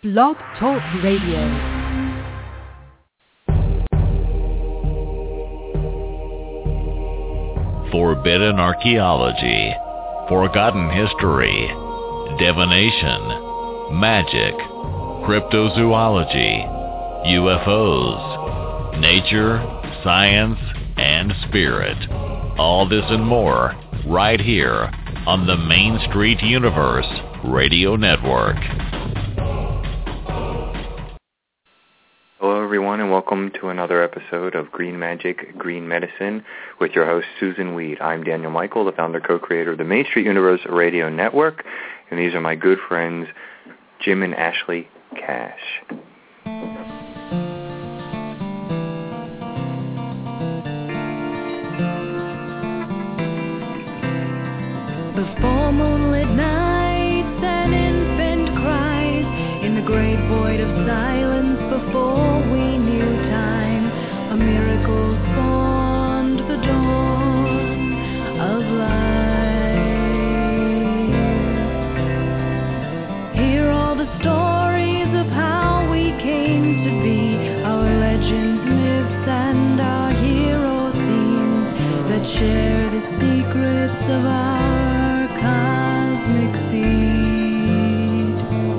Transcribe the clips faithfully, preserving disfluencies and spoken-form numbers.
Blog Talk Radio. Forbidden archaeology, forgotten history, divination, magic, cryptozoology, U F Os, nature, science, and spirit. All this and more right here on the Main Street Universe Radio Network. Hello everyone, and welcome to another episode of Green Magic, Green Medicine with your host Susan Weed. I'm Daniel Michael, the founder co-creator of the Main Street Universe Radio Network, and these are my good friends Jim and Ashley Cash. Before moonlit nights, an infant cries in the great void of silence. Before we knew time, a miracle spawned the dawn of life. Hear all the stories of how we came to be, our legends, myths, and our hero themes that share the secrets of our cosmic seed.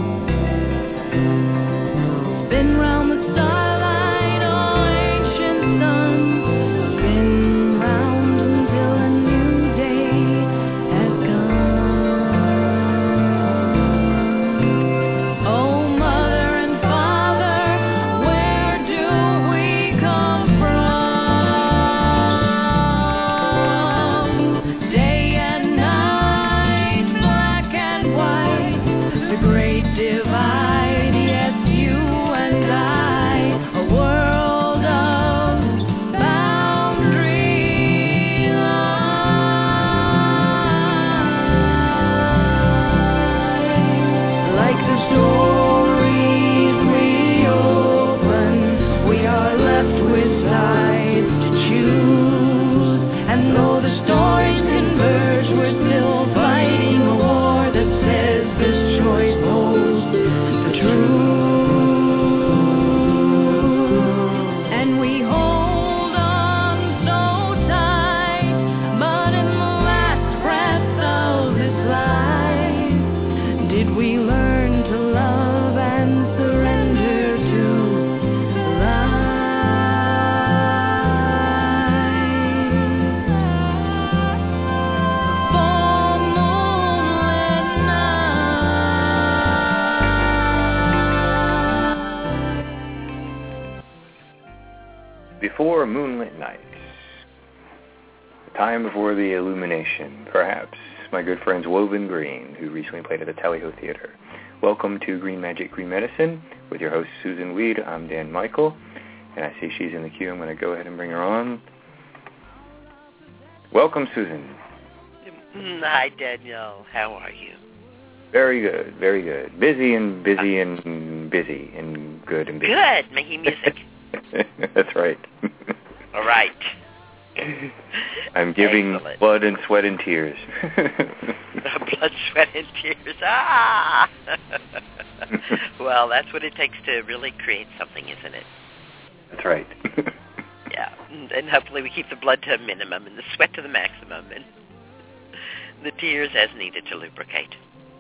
Spin round the starlight, oh ancient sun, spin round until a new day has come. Oh mother and father, where do we come from? Day and night, black and white, the great divide, yes, you and I, a world of boundary lines. Like the stories we open, we are left with sides to choose. And though the stories converge, we're still fighting a war that says this choice holds the truth. And we hold on so tight, but in the last breath of this life, did we learn to love and surrender to life? For moonlit night. Before moonlit nights, the time before the illumination, perhaps, my good friends Woven Green, who recently played at the Tally-Ho Theater. Welcome to Green Magic, Green Medicine with your host Susan Weed. I'm Dan Michael, and I see she's in the queue. I'm going to go ahead and bring her on. Welcome, Susan. Hi, Danielle. How are you? Very good, very good. Busy and busy and busy and good and busy. Good. Making music. That's right. All right. I'm giving Excellent. blood and sweat and tears. Blood, sweat, and tears. Ah! Well, that's what it takes to really create something, isn't it? That's right. Yeah. And hopefully we keep the blood to a minimum and the sweat to the maximum and the tears as needed to lubricate.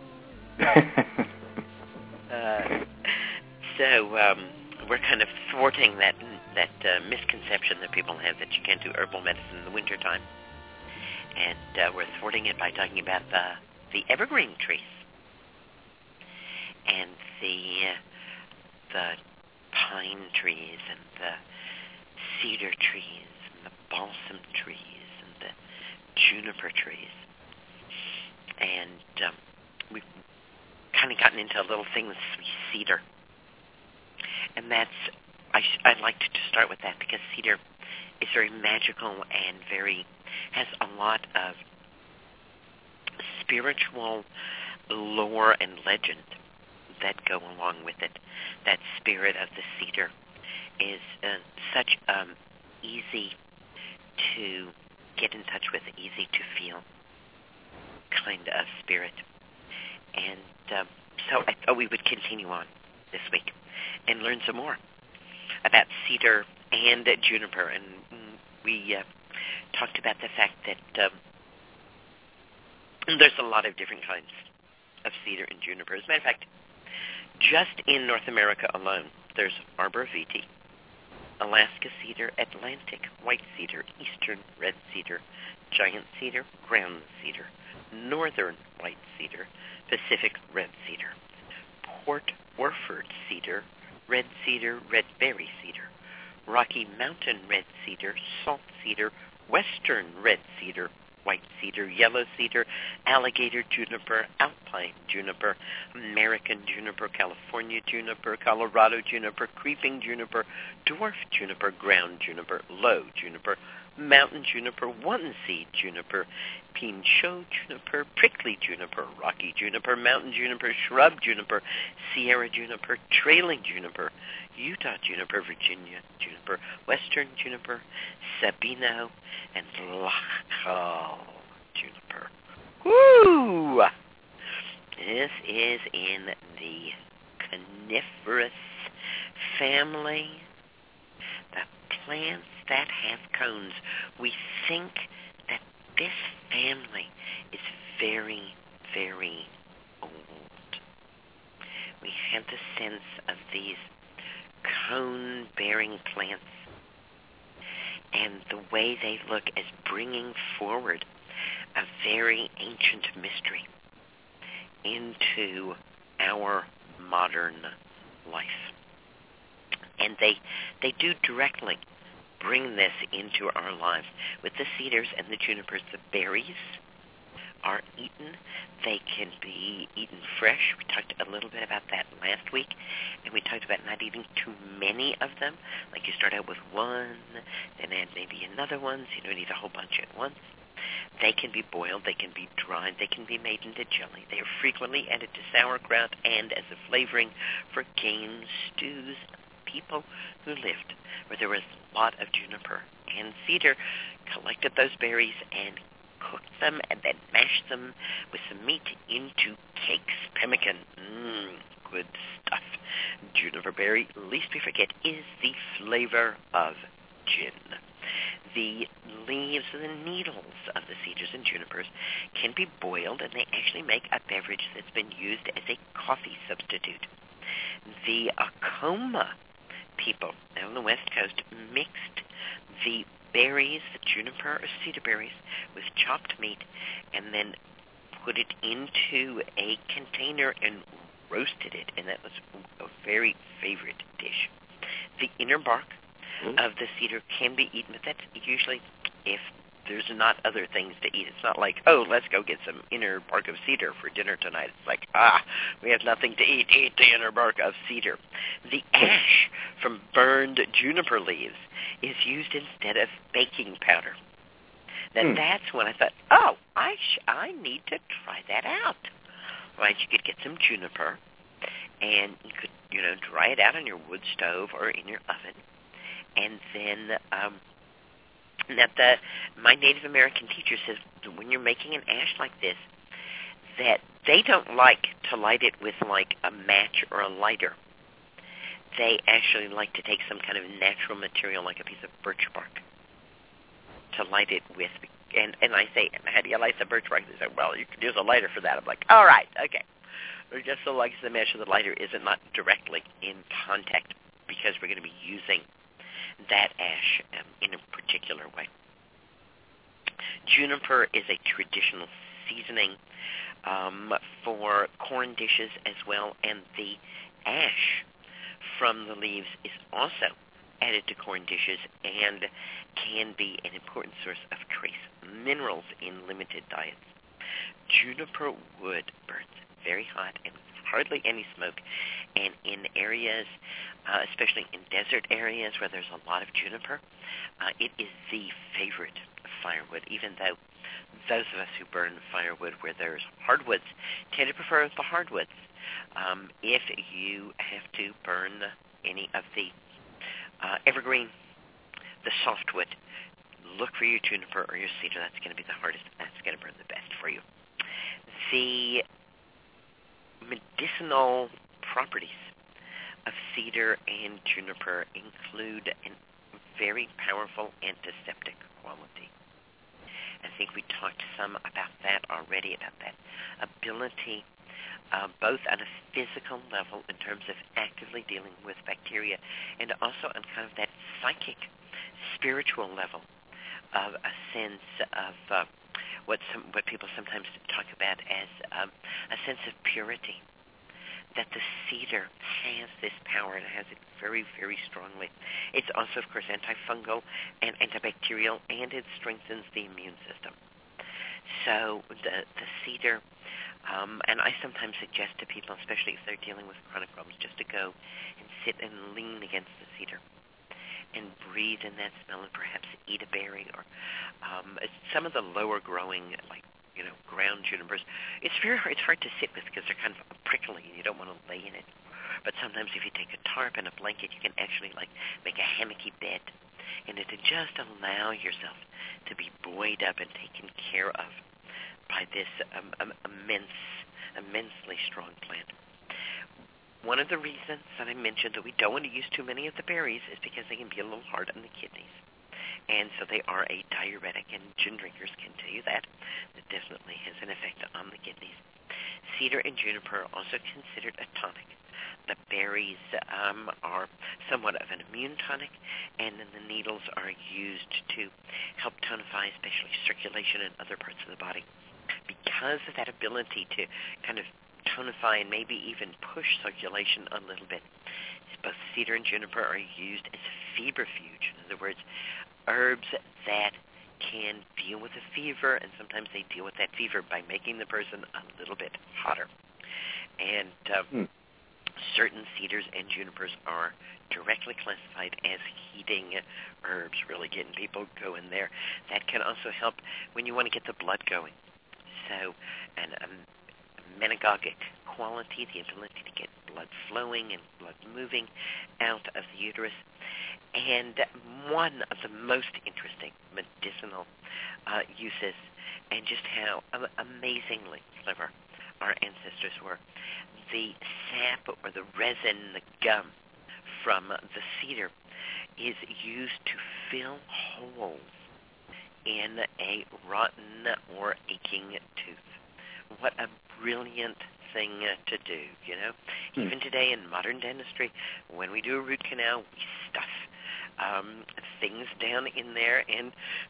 uh, so um, we're kind of thwarting that that uh, misconception that people have that you can't do herbal medicine in the wintertime. And uh, we're thwarting it by talking about the, the evergreen trees and the, uh, the pine trees and the cedar trees and the balsam trees and the juniper trees. And um, we've kind of gotten into a little thing with cedar. And that's, I sh- I'd like to just start with that because cedar is very magical and very, has a lot of spiritual lore and legend that go along with it. That spirit of the cedar is uh, such um, easy to get in touch with, easy to feel kind of spirit. And um, so I thought we would continue on this week and learn some more about cedar and juniper. And we uh, talked about the fact that um, there's a lot of different kinds of cedar and juniper. As a matter of fact, just in North America alone, there's arbor vitae, Alaska cedar, Atlantic white cedar, eastern red cedar, giant cedar, ground cedar, northern white cedar, Pacific red cedar, Port Orford cedar, red cedar, red berry cedar, Rocky Mountain red cedar, salt cedar, western red cedar, white cedar, yellow cedar, alligator juniper, alpine juniper, American juniper, California juniper, Colorado juniper, creeping juniper, dwarf juniper, ground juniper, low juniper, mountain juniper, one-seed juniper, pinchot juniper, prickly juniper, rocky juniper, mountain juniper, shrub juniper, Sierra juniper, trailing juniper, Utah juniper, Virginia juniper, western juniper, Sabino, and Lachal juniper. Woo! This is in the coniferous family. The plants that have cones. We think that this family is very, very old. We have the sense of these cone-bearing plants and the way they look as bringing forward a very ancient mystery into our modern life. And they they do directly bring this into our lives. With the cedars and the junipers, the berries are eaten. They can be eaten fresh. We talked a little bit about that last week, and we talked about not eating too many of them. Like you start out with one, then add maybe another one, so you don't eat a whole bunch at once. They can be boiled, they can be dried, they can be made into jelly. They are frequently added to sauerkraut and as a flavoring for games, stews. People who lived where there was a lot of juniper and cedar collected those berries and cooked them and then mashed them with some meat into cakes. Pemmican, mmm, good stuff. Juniper berry, least we forget, is the flavor of gin. The leaves and the needles of the cedars and junipers can be boiled, and they actually make a beverage that's been used as a coffee substitute. The Acoma people on the West Coast mixed the berries, the juniper or cedar berries, with chopped meat, and then put it into a container and roasted it, and that was a very favorite dish. The inner bark mm-hmm. of the cedar can be eaten, but that's usually if there's not other things to eat. It's not like, oh, let's go get some inner bark of cedar for dinner tonight. It's like, ah, we have nothing to eat. Eat the inner bark of cedar. The ash from burned juniper leaves is used instead of baking powder. Now, mm. that's when I thought, oh, I sh- I need to try that out. Right, you could get some juniper, and you could, you know, dry it out on your wood stove or in your oven, and then um, Now, the, my Native American teacher says when you're making an ash like this, that they don't like to light it with like a match or a lighter. They actually like to take some kind of natural material like a piece of birch bark to light it with. And, and I say, how do you light the birch bark? They say, well, you can use a lighter for that. I'm like, all right, okay. Or just so long as the match of the lighter isn't not directly in contact, because we're going to be using that ash um, in a particular way. Juniper is a traditional seasoning um, for corn dishes as well, and the ash from the leaves is also added to corn dishes and can be an important source of trace minerals in limited diets. Juniper wood burns very hot and hardly any smoke, and in areas, uh, especially in desert areas where there's a lot of juniper, uh, it is the favorite firewood, even though those of us who burn firewood where there's hardwoods tend to prefer the hardwoods. Um, if you have to burn any of the uh, evergreen, the softwood, look for your juniper or your cedar. That's going to be the hardest. That's going to burn the best for you. The medicinal properties of cedar and juniper include a very powerful antiseptic quality. I think we talked some about that already, about that ability, uh, both on a physical level in terms of actively dealing with bacteria, and also on kind of that psychic, spiritual level of a sense of uh, what some what people sometimes talk about as um, a sense of purity. That the cedar has this power and has it very, very strongly. It's also, of course, antifungal and antibacterial, and it strengthens the immune system. So the the cedar, um, and I sometimes suggest to people, especially if they're dealing with chronic problems, just to go and sit and lean against the cedar and breathe in that smell and perhaps eat a berry or um, some of the lower growing, like, you know, ground junipers. It's very hard, it's hard to sit with because they're kind of prickly and you don't want to lay in it. But sometimes if you take a tarp and a blanket, you can actually, like, make a hammocky bed. And it to just allow yourself to be buoyed up and taken care of by this um, um, immense, immensely strong plant. One of the reasons that I mentioned that we don't want to use too many of the berries is because they can be a little hard on the kidneys. And so they are a diuretic, and gin drinkers can tell you that. It definitely has an effect on the kidneys. Cedar and juniper are also considered a tonic. The berries um, are somewhat of an immune tonic, and then the needles are used to help tonify, especially circulation in other parts of the body. Because of that ability to kind of tonify and maybe even push circulation a little bit, both cedar and juniper are used as febrifuge. In other words, herbs that can deal with a fever, and sometimes they deal with that fever by making the person a little bit hotter. And uh, hmm. certain cedars and junipers are directly classified as heating herbs, really getting people going there. That can also help when you want to get the blood going. So an um, menagogic quality, the ability to get blood flowing and blood moving out of the uterus. And one of the most interesting medicinal uh, uses, and just how amazingly clever our ancestors were, the sap or the resin, the gum from the cedar is used to fill holes in a rotten or aching tooth. What a brilliant thing to do, you know. Hmm. Even today in modern dentistry, when we do a root canal, we stuff um, things down in there, and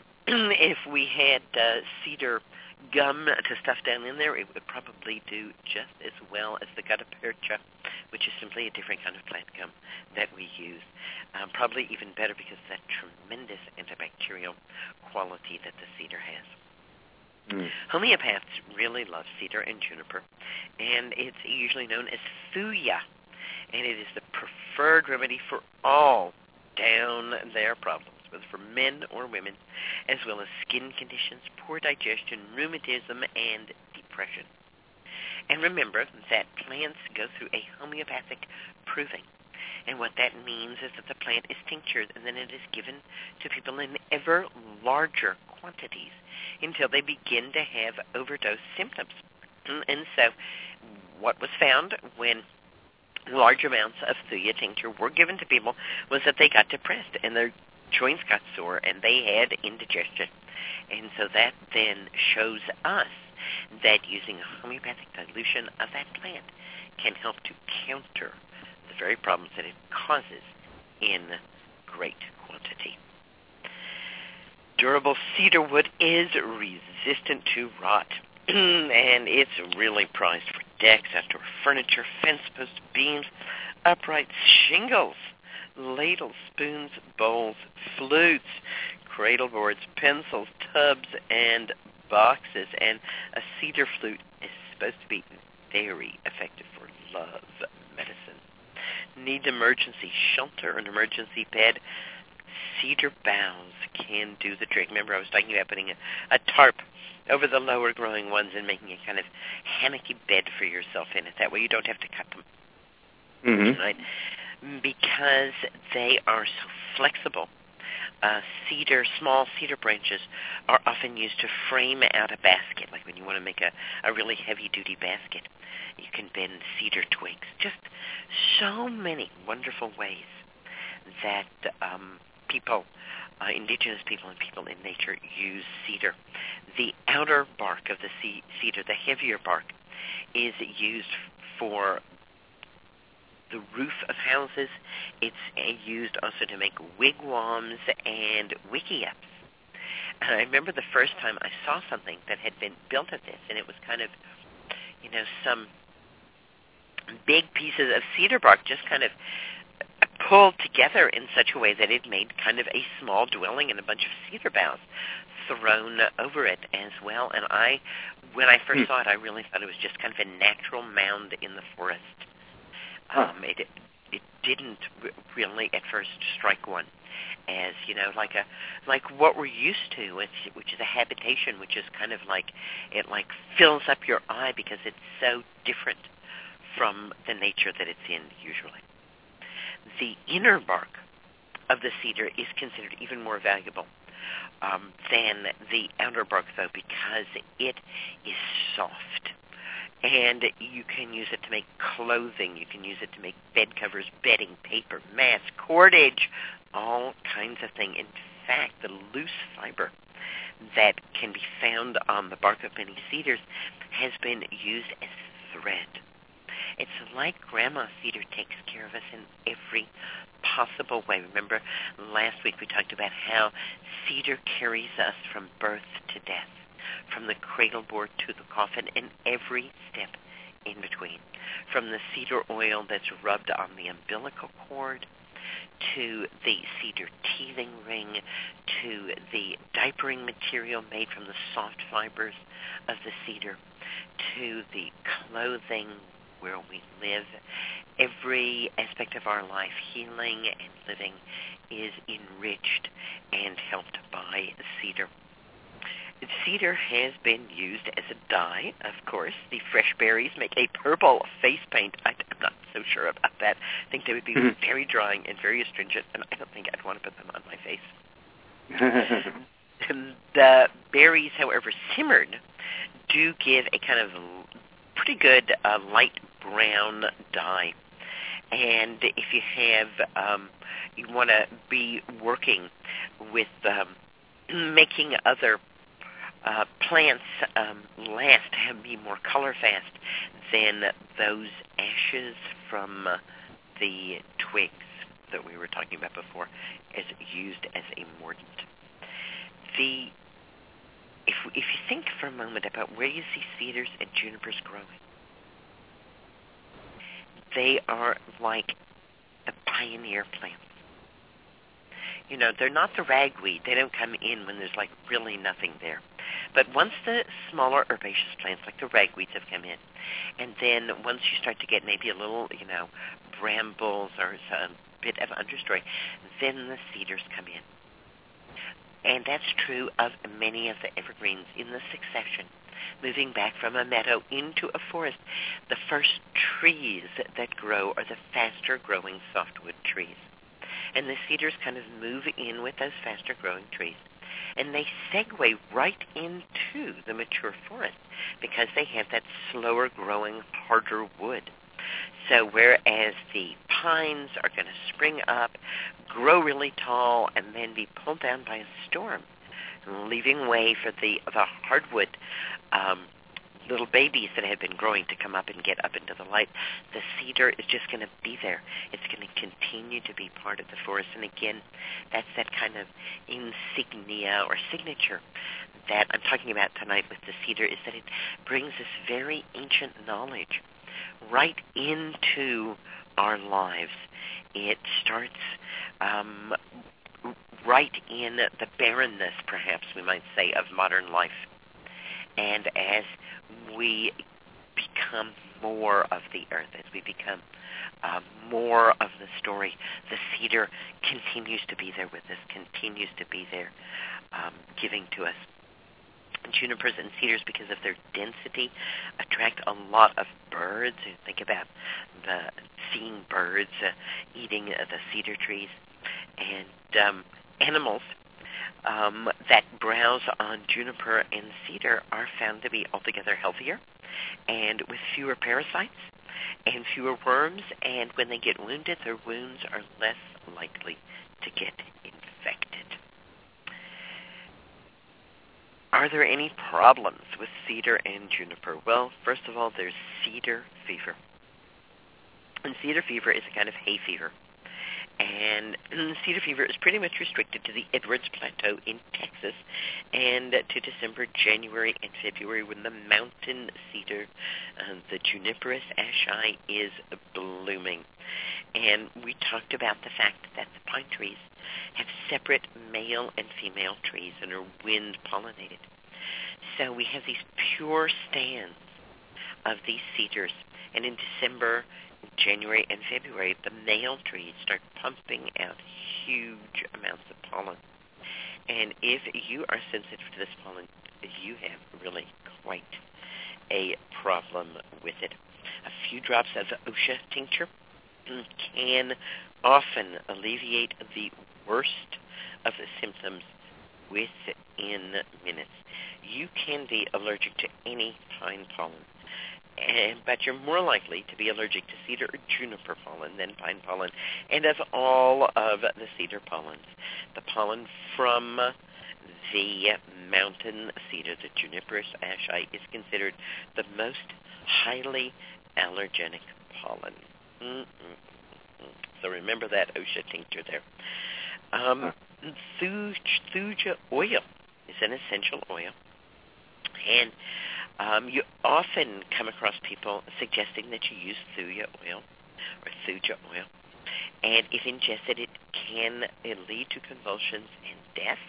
if we had uh, cedar gum to stuff down in there, it would probably do just as well as the gutta percha, which is simply a different kind of plant gum that we use. Um, probably even better because of that tremendous antibacterial quality that the cedar has. Mm. Homeopaths really love cedar and juniper, and it's usually known as thuya, and it is the preferred remedy for all down their problems, whether for men or women, as well as skin conditions, poor digestion, rheumatism, and depression. And remember that plants go through a homeopathic proving. And what that means is that the plant is tinctured, and then it is given to people in ever larger quantities until they begin to have overdose symptoms. And so what was found when large amounts of thuya tincture were given to people was that they got depressed, and their joints got sore, and they had indigestion. And so that then shows us that using a homeopathic dilution of that plant can help to counter the very problems that it causes in great quantity. Durable cedar wood is resistant to rot, and it's really prized for decks, outdoor furniture, fence posts, beams, uprights, shingles, ladles, spoons, bowls, flutes, cradle boards, pencils, tubs, and boxes. And a cedar flute is supposed to be very effective for love medicine. Need emergency shelter, an emergency bed? Cedar boughs can do the trick. Remember, I was talking about putting a, a tarp over the lower growing ones and making a kind of hammocky bed for yourself in it. That way you don't have to cut them. Mm-hmm. Right? Because they are so flexible. Uh, cedar, small cedar branches are often used to frame out a basket, like when you want to make a, a really heavy-duty basket. You can bend cedar twigs just so many wonderful ways that um, people, uh, indigenous people and people in nature, use cedar. The outer bark of the cedar, the heavier bark, is used for the roof of houses. It's uh, used also to make wigwams and wickiups. And I remember the first time I saw something that had been built of this, and it was kind of, you know, some big pieces of cedar bark just kind of pulled together in such a way that it made kind of a small dwelling and a bunch of cedar boughs thrown over it as well. And I, when I first saw it, I really thought it was just kind of a natural mound in the forest. Um, it, it didn't really at first strike one as, you know, like a like what we're used to, which, which is a habitation, which is kind of like it like fills up your eye because it's so different from the nature that it's in usually. The inner bark of the cedar is considered even more valuable um, than the outer bark, though, because it is soft. And you can use it to make clothing. You can use it to make bed covers, bedding, paper, mats, cordage, all kinds of things. In fact, the loose fiber that can be found on the bark of many cedars has been used as thread. It's like Grandma Cedar takes care of us in every possible way. Remember, last week we talked about how cedar carries us from birth to death, from the cradle board to the coffin, and every step in between. From the cedar oil that's rubbed on the umbilical cord, to the cedar teething ring, to the diapering material made from the soft fibers of the cedar, to the clothing where we live. Every aspect of our life, healing and living, is enriched and helped by cedar. Cedar has been used as a dye, of course. The fresh berries make a purple face paint. I, I'm not so sure about that. I think they would be mm-hmm. very drying and very astringent, and I don't think I'd want to put them on my face. The berries, however, simmered, do give a kind of pretty good uh, light brown dye. And if you have, um, you want to be working with um, making other uh, plants um, last, have be more color fast than those ashes from uh, the twigs that we were talking about before, as used as a mordant. The if if you think for a moment about where you see cedars and junipers growing, they are like the pioneer plants. You know, they're not the ragweed. They don't come in when there's like really nothing there. But once the smaller herbaceous plants like the ragweeds have come in, and then once you start to get maybe a little, you know, brambles or a bit of understory, then the cedars come in. And that's true of many of the evergreens in the succession. Moving back from a meadow into a forest, the first trees that grow are the faster-growing softwood trees. And the cedars kind of move in with those faster-growing trees. And they segue right into the mature forest because they have that slower-growing, harder wood. So whereas the pines are going to spring up, grow really tall, and then be pulled down by a storm, leaving way for the, the hardwood um, little babies that have been growing to come up and get up into the light, the cedar is just going to be there. It's going to continue to be part of the forest. And again, that's that kind of insignia or signature that I'm talking about tonight with the cedar, is that it brings this very ancient knowledge right into our lives. It starts um, right in the barrenness, perhaps we might say, of modern life. And as we become more of the earth, as we become uh, more of the story, the cedar continues to be there with us, continues to be there um, giving to us. Junipers and cedars, because of their density, attract a lot of birds. You think about the seeing birds uh, eating uh, the cedar trees, and um, animals um, that browse on juniper and cedar are found to be altogether healthier and with fewer parasites and fewer worms, and when they get wounded, their wounds are less likely to get infected. Are there any problems with cedar and juniper? Well, first of all, there's cedar fever. And cedar fever is a kind of hay fever. And cedar fever is pretty much restricted to the Edwards Plateau in Texas and to December, January, and February when the mountain cedar, uh, the Juniperus ashai, is blooming. And we talked about the fact that the pine trees have separate male and female trees and are wind-pollinated. So we have these pure stands of these cedars. And in December, January, and February, the male trees start pumping out huge amounts of pollen. And if you are sensitive to this pollen, you have really quite a problem with it. A few drops of Osha tincture can often alleviate the worst of the symptoms within minutes. You can be allergic to any pine pollen, and, but you're more likely to be allergic to cedar or juniper pollen than pine pollen. And of all of the cedar pollens, the pollen from the mountain cedar, the Juniperus ashai, is considered the most highly allergenic pollen. Mm-mm-mm. So remember that Osha tincture there. Um, thuja oil is an essential oil. And um, you often come across people suggesting that you use thuja oil or thuja oil. And if ingested, it can lead to convulsions and death.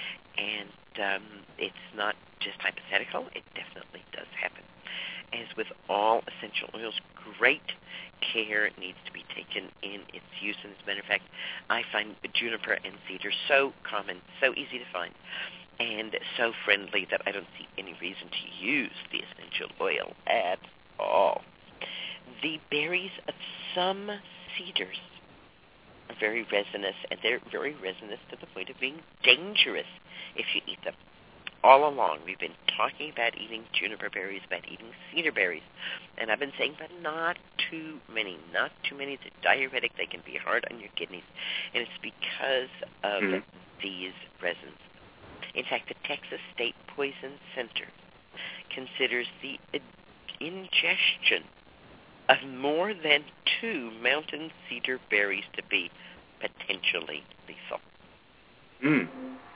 And um, it's not just hypothetical. It definitely does happen. As with all essential oils, great care needs to be taken in its use. And as a matter of fact, I find juniper and cedar so common, so easy to find, and so friendly that I don't see any reason to use the essential oil at all. The berries of some cedars are very resinous, and they're very resinous to the point of being dangerous if you eat them. All along, we've been talking about eating juniper berries, about eating cedar berries, and I've been saying, but not too many, not too many. They're diuretic. They can be hard on your kidneys, and it's because of mm-hmm. these resins. In fact, the Texas State Poison Center considers the ingestion of more than two mountain cedar berries to be potentially lethal. Mm.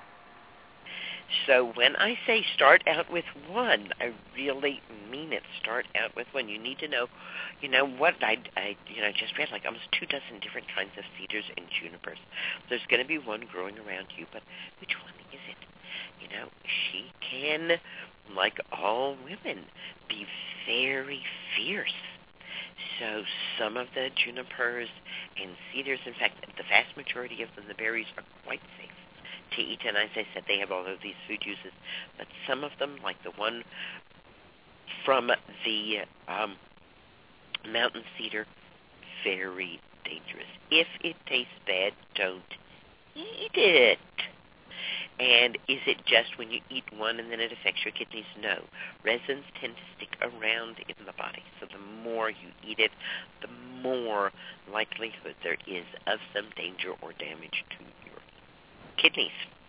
So when I say start out with one, I really mean it. Start out with one. You need to know, you know, what I, I you know, just read like almost two dozen different kinds of cedars and junipers. There's going to be one growing around you, but which one is it? You know, she can, like all women, be very fierce. So some of the junipers and cedars, in fact, the vast majority of them, the berries, are quite safe to eat. And as I said, they have all of these food uses. But some of them, like the one from the um, mountain cedar, very dangerous. If it tastes bad, don't eat it. And is it just when you eat one and then it affects your kidneys? No. Resins tend to stick around in the body. So the more you eat it, the more likelihood there is of some danger or damage to your kidneys.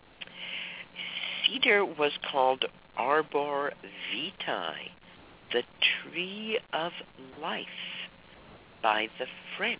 Cedar was called Arbor Vitae, the tree of life, by the French.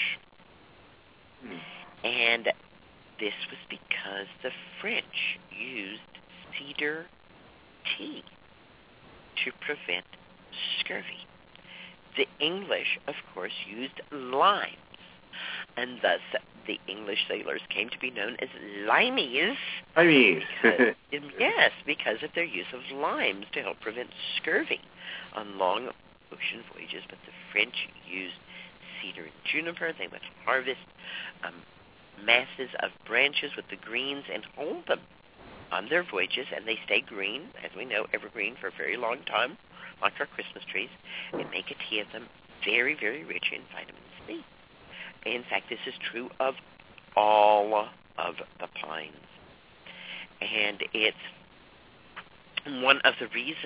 Hmm. And this was because the French used cedar tea to prevent scurvy. The English, of course, used limes, and thus the English sailors came to be known as limeys. Limeys. because, yes, because of their use of limes to help prevent scurvy on long ocean voyages. But the French used cedar and juniper. They would harvest um, masses of branches with the greens and hold them on their voyages, and they stay green, as we know, evergreen for a very long time, like our Christmas trees, and make a tea of them very, very rich in vitamin C. In fact, this is true of all of the pines. And it's one of the reasons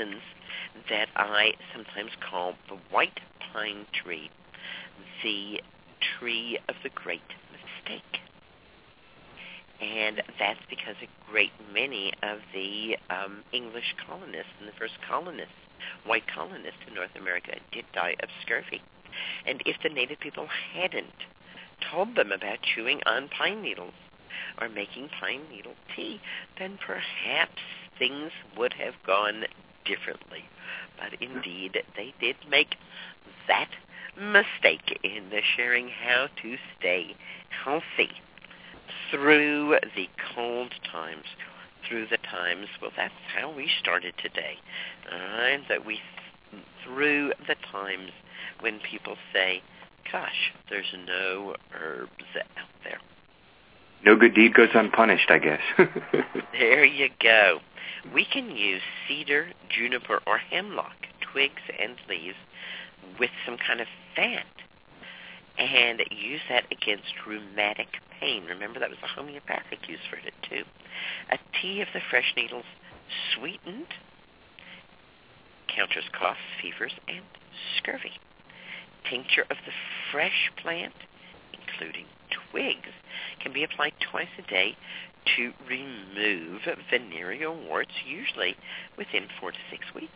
that I sometimes call the white pine tree the tree of the great mistake. And that's because a great many of the um, English colonists and the first colonists, white colonists in North America, did die of scurvy. And if the native people hadn't told them about chewing on pine needles or making pine needle tea, then perhaps things would have gone differently. But indeed, they did make that mistake in the sharing how to stay healthy through the cold times, through the times, well, that's how we started today, and that we, through the times when people say, gosh, there's no herbs out there. No good deed goes unpunished, I guess. There you go. We can use cedar, juniper, or hemlock, twigs and leaves, with some kind of fat, and use that against rheumatic pain. Remember, that was a homeopathic use for it, too. A tea of the fresh needles, sweetened, counters coughs, fevers, and scurvy. Tincture of the fresh plant, including twigs, can be applied twice a day to remove venereal warts, usually within four to six weeks.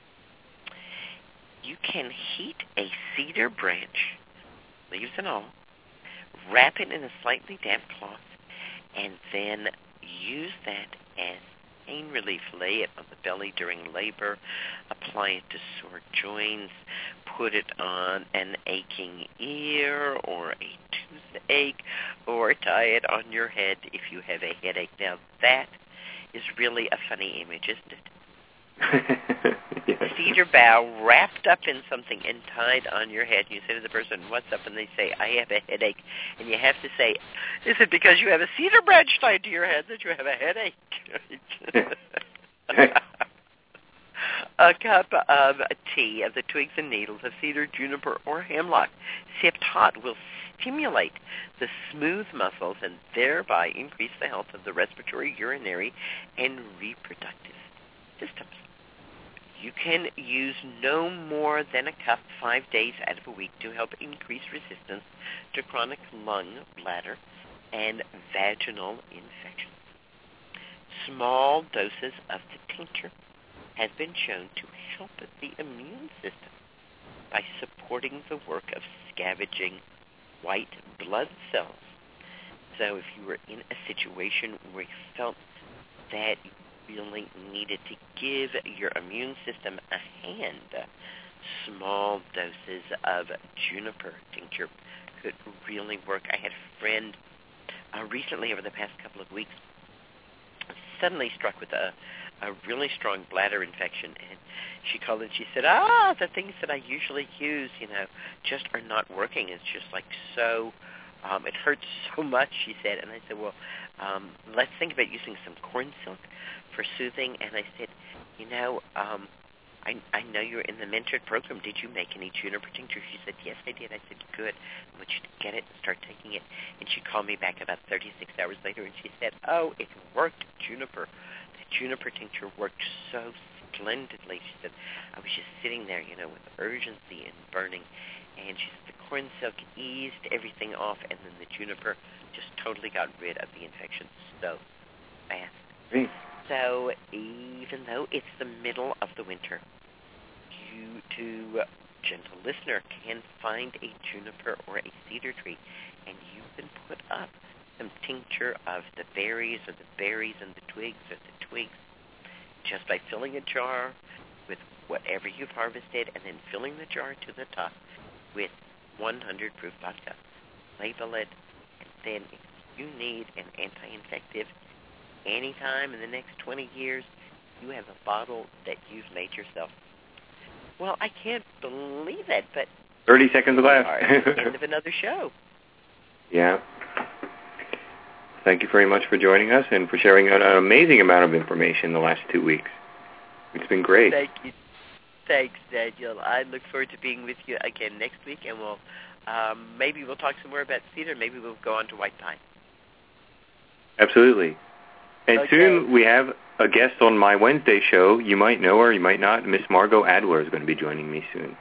You can heat a cedar branch, leaves and all, wrap it in a slightly damp cloth, and then use that as pain relief. Lay it on the belly during labor, apply it to sore joints, put it on an aching ear or a toothache, or tie it on your head if you have a headache. Now that is really a funny image, isn't it? Yes. Cedar bough wrapped up in something and tied on your head. You say to the person, what's up? And they say, I have a headache. And you have to say, is it because you have a cedar branch tied to your head that you have a headache? A cup of tea of the twigs and needles of cedar, juniper, or hemlock, sipped hot, will stimulate the smooth muscles and thereby increase the health of the respiratory, urinary, and reproductive systems. You can use no more than a cup five days out of a week to help increase resistance to chronic lung, bladder, and vaginal infections. Small doses of the tincture have been shown to help the immune system by supporting the work of scavenging white blood cells. So if you were in a situation where you felt that you really needed to give your immune system a hand, small doses of juniper tincture could really work. I had a friend uh, recently over the past couple of weeks suddenly struck with a, a really strong bladder infection, and she called and she said, ah, the things that I usually use, you know, just are not working. It's just like so, um, it hurts so much, she said. And I said, well, um, let's think about using some corn silk for soothing. And I said, you know, um, I, I know you're in the mentored program. Did you make any juniper tincture? She said, yes, I did. I said, good. I want you to get it and start taking it. And she called me back about thirty-six hours later, and she said, oh, it worked, juniper. The juniper tincture worked so splendidly. She said, I was just sitting there, you know, with urgency and burning. And she said, the corn silk eased everything off, and then the juniper just totally got rid of the infection so fast. Mm. So even though it's the middle of the winter, you, to uh, gentle listener, can find a juniper or a cedar tree, and you can put up some tincture of the berries or the berries and the twigs or the twigs just by filling a jar with whatever you've harvested and then filling the jar to the top with one hundred proof vodka. Label it, and then if you need an anti-infective anytime in the next twenty years, you have a bottle that you've made yourself. Well, I can't believe it, but thirty seconds left. End of another show. Yeah. Thank you very much for joining us and for sharing an amazing amount of information the last two weeks. It's been great. Thank you. Thanks, Daniel. I look forward to being with you again next week, and we'll um, maybe we'll talk some more about cedar. Maybe we'll go on to white pine. Absolutely. And Okay. soon we have a guest on my Wednesday show. You might know her, you might not. Miss Margot Adler is going to be joining me soon.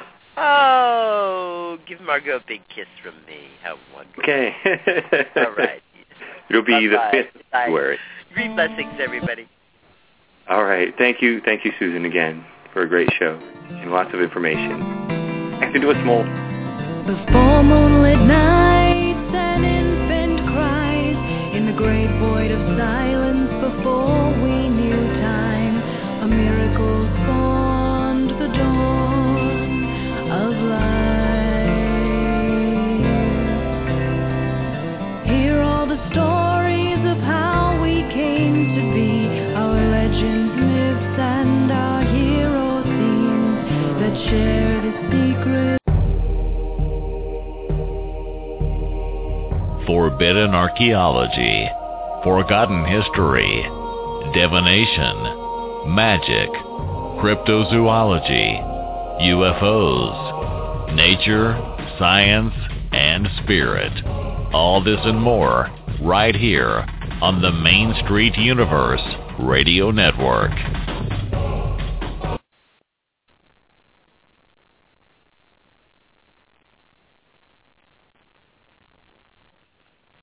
Oh, give Margot a big kiss from me. How wonderful. Okay. All right. It'll be Bye-bye. the fifth of Bye. February. Green blessings, everybody. All right. Thank you. Thank you, Susan, again, for a great show and lots of information. Back to do a small. Before moonlit nights, an infant cries in the great void of silence. Before we knew time, a miracle spawned the dawn of life. Hear all the stories of how we came to be, our legends, myths, and our hero themes that share the secret. Forbidden archaeology, forgotten history, divination, magic, cryptozoology, U F Os, nature, science, and spirit. All this and more right here on the Main Street Universe Radio Network.